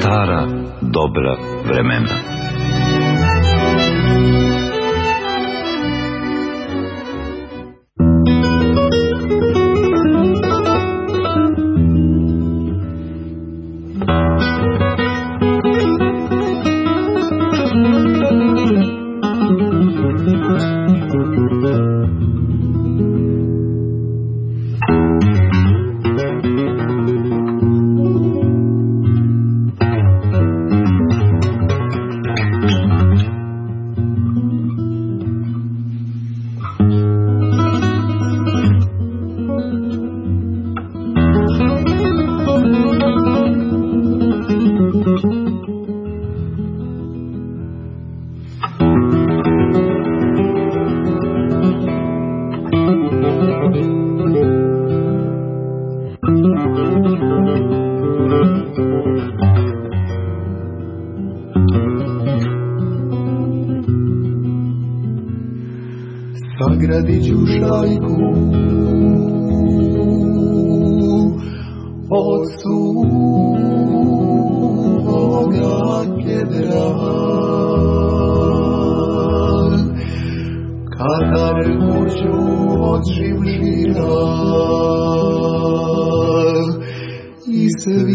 stara dobra vremena. Sagradit ću šajku od suvoga kedra, kadar kuću od šimšira i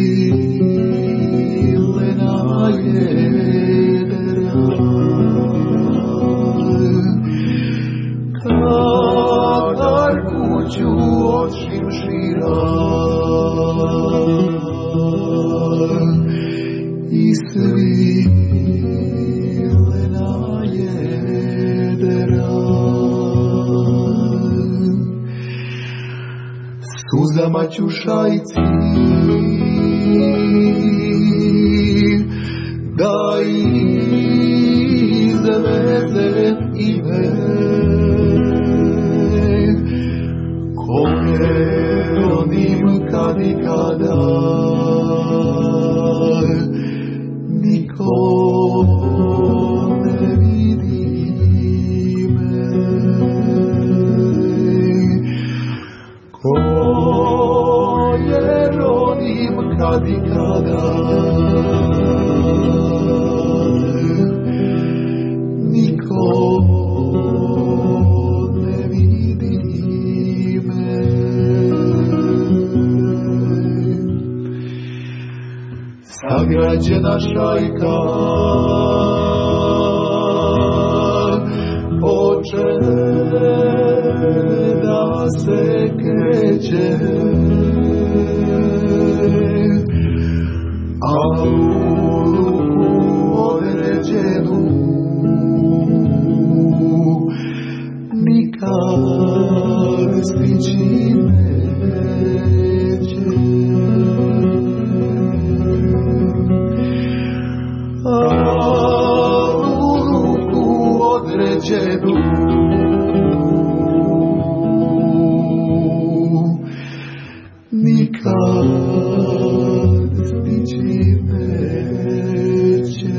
svilena jedra. Kadar kuću od šimšira i svilena jedra. Suzama ću šajci da izvezem ime koje rodim kad i kada niko ne vidi me, koje rodim kad i kada niko ne vidi me. Sagrađena šajka hoće da se kreće, a u ruku određenu nikad stići neće. A u ruku određenu nikad stići neće.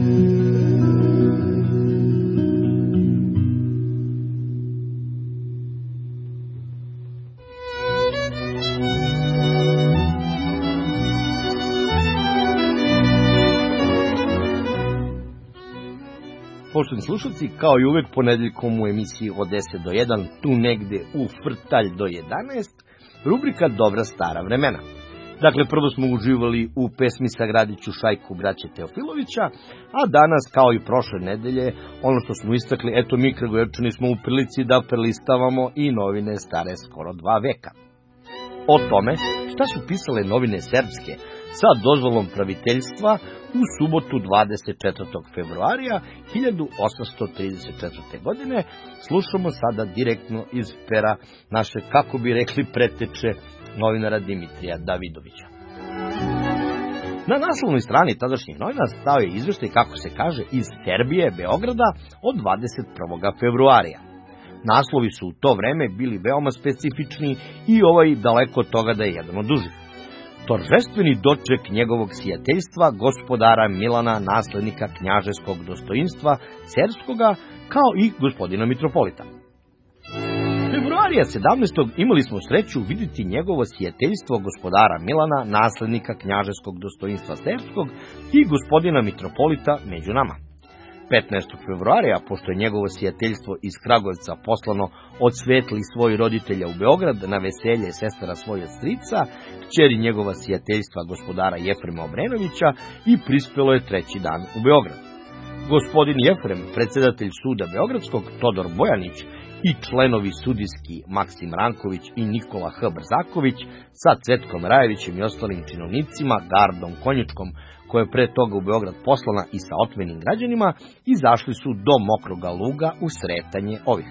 Poštovani slušalci, kao i uvek ponedeljkom u emisiji od 10 do 1, tu negde u Frtalj do 11, rubrika Dobra stara vremena. Dakle, prvo smo uživali u pesmi Sagradit ću šajku braće Teofilovića, a danas, kao i prošle nedelje, ono što smo istakli, eto mi Kragujevčani smo u prilici da prelistavamo i novine stare skoro 2 veka. O tome šta su pisale novine serbske sa dozvolom praviteljstva u subotu 24. februarija 1834. godine slušamo sada direktno iz pera naše, kako bi rekli, preteče novinara Dimitrija Davidovića. Na naslovnoj strani tadašnjih novina stao je izveštaj, kako se kaže, iz Serbije, Beograda od 21. februarija. Naslovi su u to vreme bili veoma specifični i ovaj daleko od toga da je jedan od dužih. Toržestveni doček njegovog sijateljstva, gospodara Milana, naslednika knjažeskog dostojinstva Cerskoga, kao i gospodina mitropolita. Februar februarija 17. imali smo sreću vidjeti njegovo sjateljstvo gospodara Milana, naslednika knjažeskog dostoinstva serbskog i gospodina mitropolita među nama. 15. februarija, pošto je njegovo sjateljstvo iz Kragujevca poslano od svetli svojih roditelja u Beograd na veselje sestara svoje strica, kćeri njegova sjateljstva gospodara Jefrema Obrenovića, i prispelo je 3. dan u Beograd. Gospodin Jefrem, predsedatelj suda Beogradskog, Todor Bojanić i članovi sudijski Maksim Ranković i Nikola H. Brzaković sa Cvetkom Rajevićem i ostalim činovnicima, gardom konjičkom, koja je pre toga u Beograd poslana i sa otmenim građanima, izašli su do Mokroga Luga u sretanje ovih.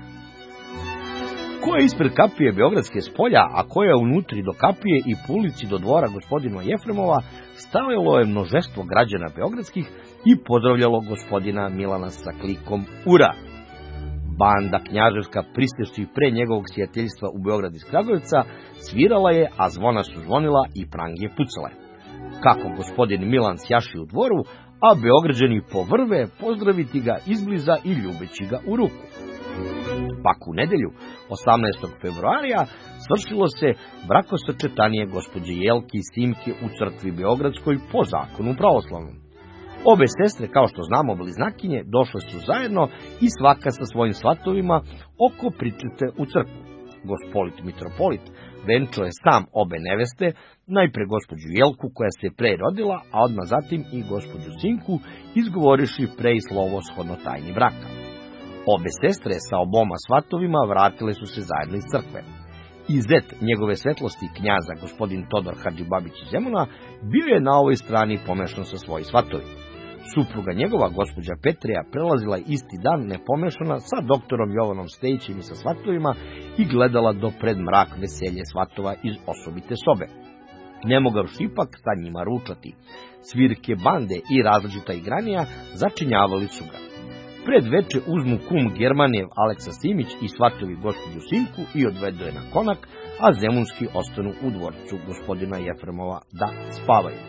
Ko je ispred kapije Beogradske spolja, a ko je unutri do kapije i po ulici do dvora gospodina Jefremova, stavilo je množestvo građana beogradskih i pozdravljalo gospodina Milana sa klikom Ura! Banda knjaževska, pristešći pre njegovog sjateljstva u Beograd iz Kragujevca, svirala je, a zvona su zvonila i prangije pucale. Kako gospodin Milan sjaši u dvoru, a Beograđani povrve pozdraviti ga izbliza i ljubeći ga u ruku. Pak u nedelju, 18. februarija, svršilo se brakosačetanije gospođe Jelke i Simke u crkvi Beogradskoj po zakonu pravoslavnom. Obe sestre, kao što znamo, bliznakinje, došle su zajedno i svaka sa svojim svatovima oko pričete u crkvu. Gospodin mitropolit venčao je sam obe neveste, najpre gospođu Jelku koja se pre rodila, a odmah zatim i gospođu Sinku, izgovoriši pre i slovo shodno tajni braka. Obe sestre sa oboma svatovima vratile su se zajedno iz crkve. I zet njegove svetlosti, knjaza gospodin Todor Hadžibabić iz Zemuna, bio je na ovoj strani pomešan sa svojim svatovima. Supruga njegova, gospođa Petrija, prelazila isti dan nepomešana sa doktorom Jovanom Stejićem i sa svatovima i gledala do pred mrak veselje svatova iz osobite sobe. Ne mogavši ipak sa njima ručati. Svirke, bande i različita igranija začinjavali su ga. Pred veče uzmu kum Germanijev Aleksa Simić i svatovi gospođu Sinku i odvedu je na konak, a zemunski ostanu u dvorcu gospodina Jefremova da spavaju.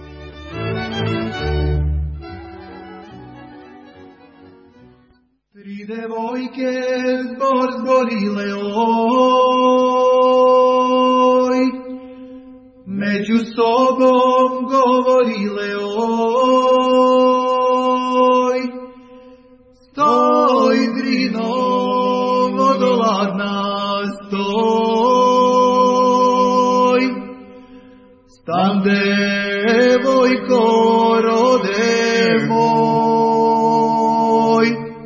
Tri devojke zbor zborile oj, među sobom govorile oj, stoj drino vodoladna stoj, stan devojko rode moj.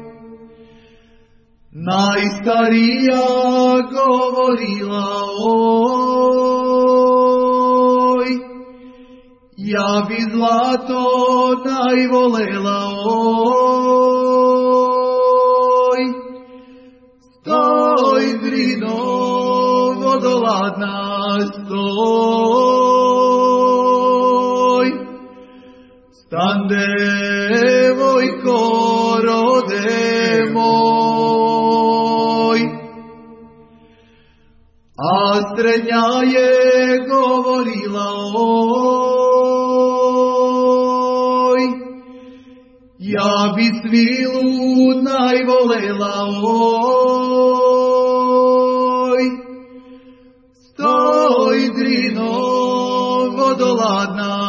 Najstarija govorila oj, ja bi zlato najvolela oj, stoj drino vodoladna stoj, stan devojko rode moj. A srednja je govorila oj, ja bi svilu najvolela oj, stoj drino vodoladna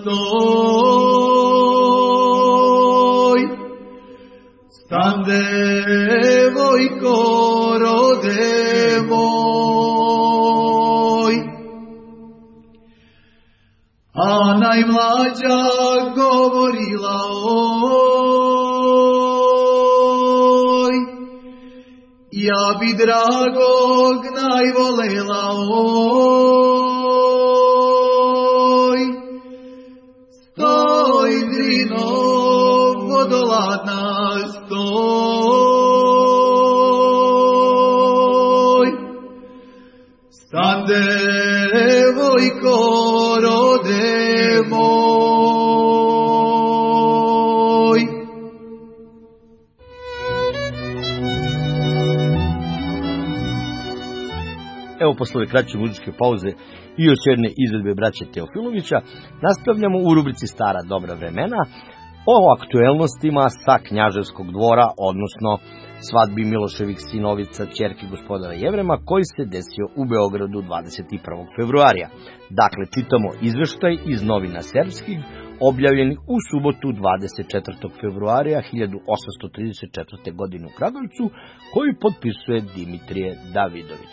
stoj, stan devojko rode moj. A najmlađa govorila oj, ja bi dragog najvolela oj, stoj drino vodoladna stoj, stan devojko rode moj. Evo, posle ove kraće muzičke pauze i još jedne izvedbe braće Teofilovića, nastavljamo u rubrici Stara dobra vremena o aktuelnostima sa knjaževskog dvora, odnosno svadbi Miloševih sinovica ćerke gospodara Jevrema, koji se desio u Beogradu 21. februarija. Dakle, čitamo izveštaj iz novina serbskih, objavljeni u subotu 24. februarija 1834. godine u Kragujevcu, koji potpisuje Dimitrije Davidović.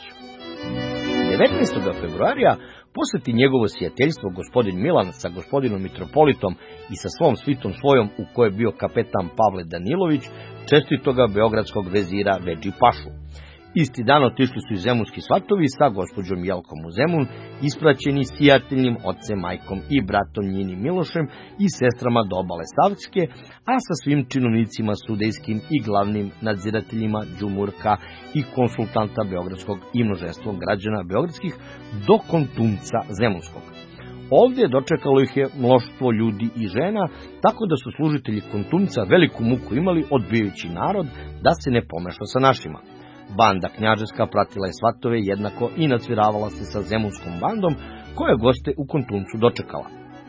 19. februarija poseti njegovo sijateljstvo gospodin Milan sa gospodinom mitropolitom i sa svom svitom svojom, u kojoj je bio kapetan Pavle Danilović, čestitoga beogradskog vezira Vedži Pašu. Isti dan otišli su i zemunski svatovi sa gospođom Jelkom u Zemun, ispraćeni sijateljnim ocem, majkom i bratom njenim Milošem i sestrama do obale Savske, a sa svim činovnicima sudejskim i glavnim nadzirateljima Đumurka i konsultanta beogradskog i množenstvom građana beogradskih do Kontumca Zemunskog. Ovdje dočekalo ih je mnoštvo ljudi i žena, tako da su služitelji Kontumca veliku muku imali odbijajući narod da se ne pomeša sa našima. Banda knjaževska pratila je svatove jednako i nacviravala se sa zemunskom bandom, koja goste u Kontumcu dočekala.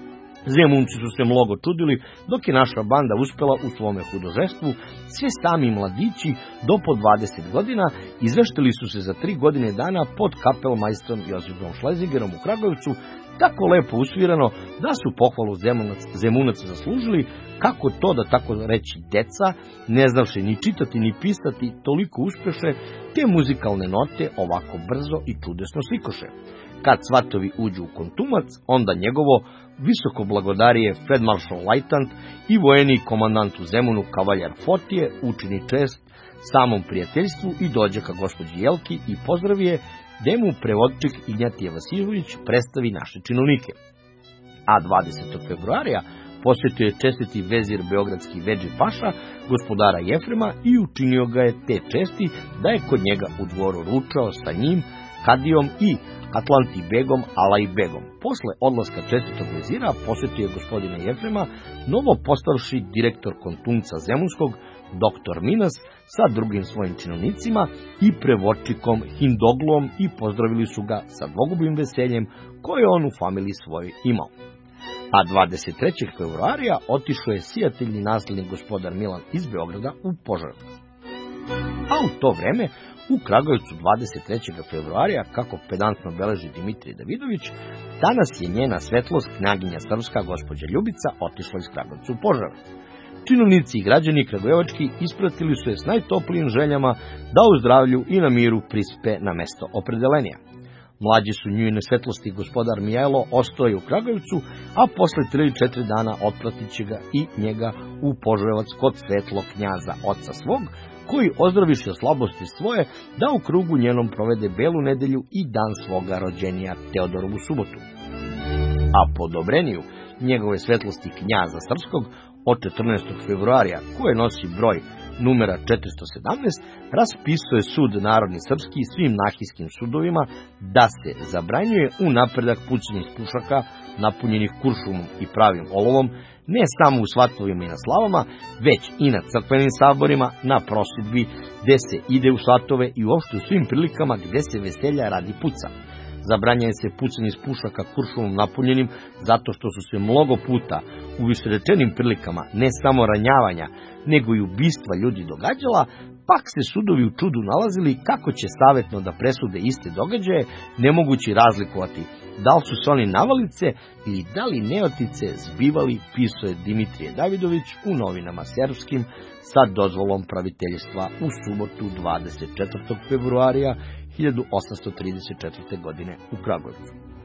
Zemunci su se mnogo čudili, dok je naša banda uspela u svome hudožestvu. Svi sami mladići do po 20 godina izveštili su se za 3 godine dana pod kapelmajstrom Josifom Šlezigerom u Kragujevcu, tako lepo usvirano da su pohvalu Zemunaca zaslužili, kako to da tako reći deca, ne znavše ni čitati ni pisati, toliko uspeše, te muzikalne note ovako brzo i čudesno slikoše. Kad svatovi uđu u Kontumac, onda njegovo visoko blagodarije Feldmaršal Lajtant i vojeni komandant u Zemunu kavaljer Fotije učini čest samom prijateljstvu i dođe ka gospođi Jelki i pozdravi je, gde mu prevodčik Ignjatije Vasiljević predstavi naše činovnike. A 20. februarija posjetio je čestiti vezir beogradski Vedži Paša, gospodara Jefrema, i učinio ga je te česti da je kod njega u dvoru ručao sa njim, Kadijom i Atlanti Begom, Alaj Begom. Posle odlaska čestitog vezira posjetio je gospodina Jefrema novo postavši direktor Kontumca Zemunskog, doktor Minas, sa drugim svojim činovnicima i prevodčikom Hindoglom, i pozdravili su ga sa dvogubim veseljem koje on u familiji svojoj imao. A 23. februarija otišao je sijateljni naslednik gospodar Milan iz Beograda u Požarevac. A u to vreme u Kragujevcu 23. februarija, kako pedantno beleži Dimitrije Davidović, danas je njena svetlost knaginja srpska gospođa Ljubica otišla iz Kragujevca u Požarevac. Činovnici i građani kragujevački ispratili su je s najtoplijim željama da u zdravlju i na miru prispe na mesto opredelenja. Mlađi su njujne svetlosti gospodar Mijajlo ostao je u Kragujevcu, a posle 3-4 dana otpratit će ga i njega u Požarevac kod svetlog knjaza oca svog, koji ozdraviše slabosti svoje da u krugu njenom provede belu nedelju i dan svoga rođenja Teodorovu subotu. A po odobreniju njegove svetlosti knjaza srpskog od 14. februarija, koje nosi broj numera 417, raspisuje sud narodni srpski svim nahijskim sudovima da se zabranjuje u napredak pucnjih pušaka napunjenih kuršumom i pravim olovom, ne samo u svatovima i na slavama, već i na crkvenim saborima, na prosvjedbi, gde se ide u svatove i uopšte u svim prilikama gde se veselja radi puca. Zabranjuje se pucanje iz pušaka kuršumom napunjenim, zato što su se mnogo puta u višerečenim prilikama ne samo ranjavanja, nego i ubistva ljudi događala, pak se sudovi u čudu nalazili kako će savjetno da presude iste događaje, ne mogući razlikovati da li su se oni navalice ili da li neotice zbivali, pisao je Dimitrije Davidović u novinama serbskim sa dozvolom praviteljstva u subotu 24. februarija 1834. godine u Kragujevcu.